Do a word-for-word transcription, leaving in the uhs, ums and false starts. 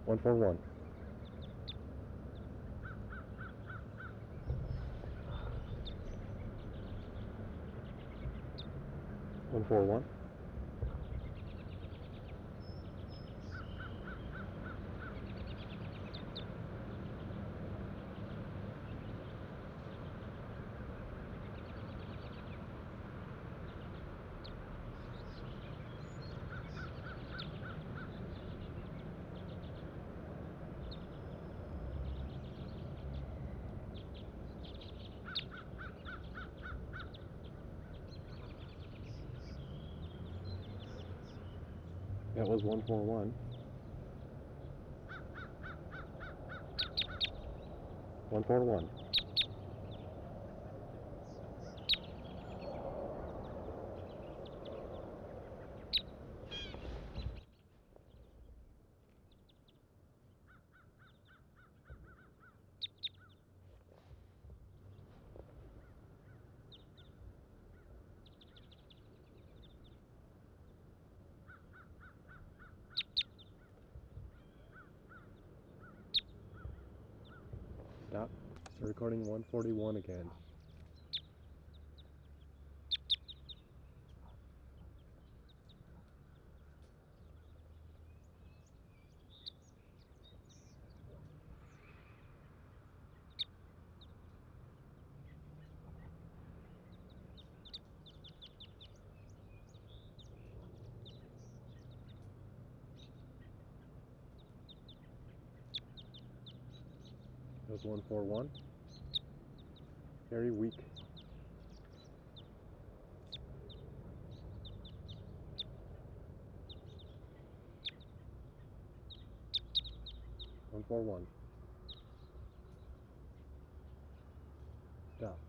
one four one. one four one. That was one four one. one four one. Stop. Start recording one forty-one again. That was one four one. Very weak. one four one. Stop.